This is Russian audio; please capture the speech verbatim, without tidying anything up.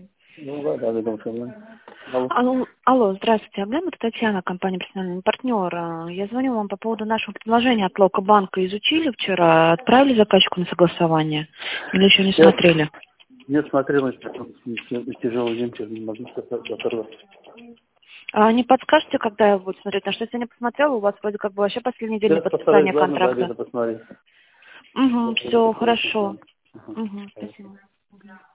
Ну да, да, ведом, что мы. Алло. Алло, алло, здравствуйте, Аглен, это Татьяна, компания «Персональный партнер». А, Я звоню вам по поводу нашего предложения от Локо-банка. Изучили вчера, отправили заказчику на согласование или еще не Я смотрели? не смотрел, тяжелый день, сейчас не могу оторвать. А не подскажете, когда я буду смотреть? Потому что если я не посмотрела, у вас вроде как бы вообще последний день на Сейчас постараюсь подписание два минуты контракта. обеда посмотреть. Угу, Я все, посмотрю. хорошо. Ага. Угу, спасибо. Мгм.